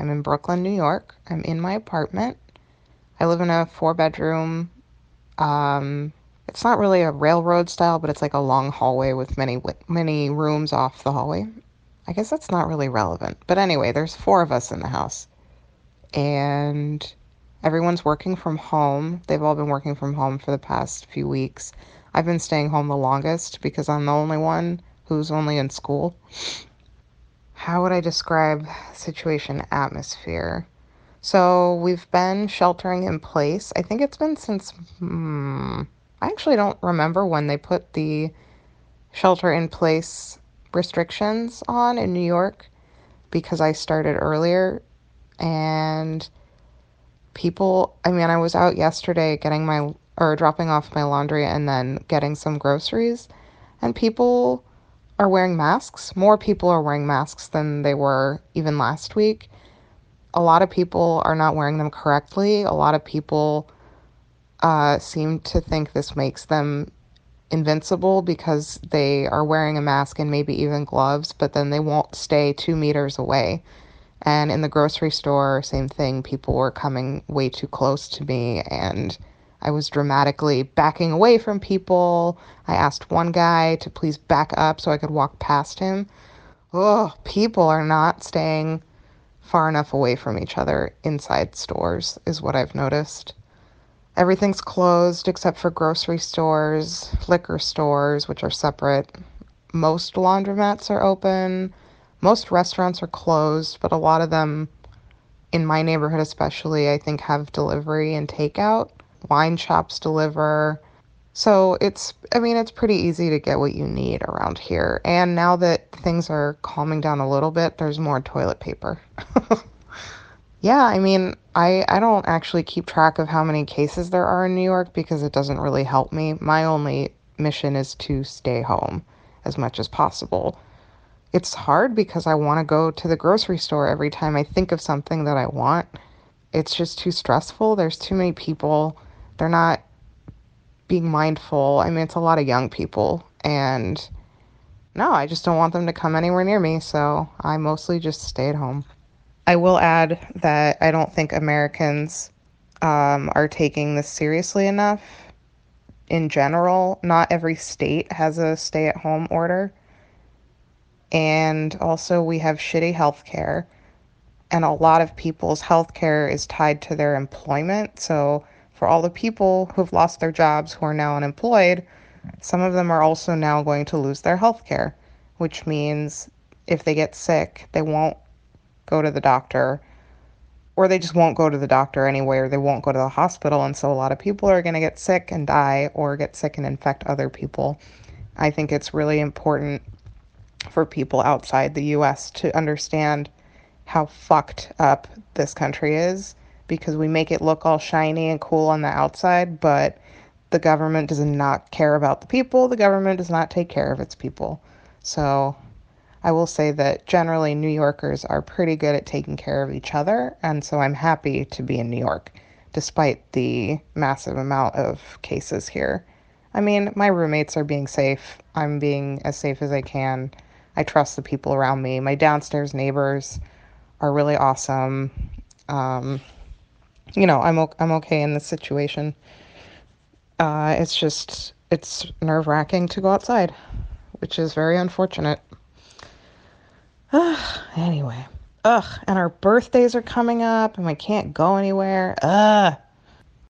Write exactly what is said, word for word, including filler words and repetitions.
I'm in Brooklyn, New York. I'm in my apartment. I live in a four bedroom. Um, it's not really a railroad style, but it's like a long hallway with many wi- many rooms off the hallway. I guess that's not really relevant. But anyway, there's four of us in the house. And everyone's working from home. They've all been working from home for the past few weeks. I've been staying home the longest because I'm the only one who's only in school. How would I describe situation atmosphere? So we've been sheltering in place. I think it's been since, hmm, I actually don't remember when they put the shelter in place restrictions on in New York because I started earlier. And people, I mean, I was out yesterday getting my, or dropping off my laundry and then getting some groceries, and people are wearing masks. More people are wearing masks than they were even last week. A lot of people are not wearing them correctly. A lot of people uh, seem to think this makes them invincible because they are wearing a mask and maybe even gloves, but then they won't stay two meters away. And in the grocery store, same thing. People were coming way too close to me, and I was dramatically backing away from people. I asked one guy to please back up so I could walk past him. Oh, people are not staying far enough away from each other inside stores, is what I've noticed. Everything's closed except for grocery stores, liquor stores, which are separate. Most laundromats are open. Most restaurants are closed, but a lot of them, in my neighborhood especially, I think have delivery and takeout. Wine shops deliver. So it's, I mean, it's pretty easy to get what you need around here. And now that things are calming down a little bit, there's more toilet paper. Yeah, I mean, I I don't actually keep track of how many cases there are in New York because it doesn't really help me. My only mission is to stay home as much as possible. It's hard because I want to go to the grocery store every time I think of something that I want. It's just too stressful. There's too many people. They're not being mindful. I mean, it's a lot of young people, and no, I just don't want them to come anywhere near me, so I mostly just stay at home. I will add that I don't think Americans um, are taking this seriously enough in general. Not every state has a stay at home order. And also, we have shitty healthcare. And a lot of people's healthcare is tied to their employment. So, for all the people who've lost their jobs who are now unemployed, some of them are also now going to lose their healthcare, which means if they get sick, they won't go to the doctor, or they just won't go to the doctor anyway, or they won't go to the hospital. And so a lot of people are going to get sick and die or get sick and infect other people. I think it's really important for people outside the U S to understand how fucked up this country is, because we make it look all shiny and cool on the outside, but the government does not care about the people. The government does not take care of its people. So I will say that generally New Yorkers are pretty good at taking care of each other, and so I'm happy to be in New York, despite the massive amount of cases here. I mean, my roommates are being safe. I'm being as safe as I can. I trust the people around me. My downstairs neighbors are really awesome. Um, you know, I'm o- I'm okay in this situation. Uh, it's just it's nerve-wracking to go outside, which is very unfortunate. Anyway. Ugh, and our birthdays are coming up and we can't go anywhere. Ugh.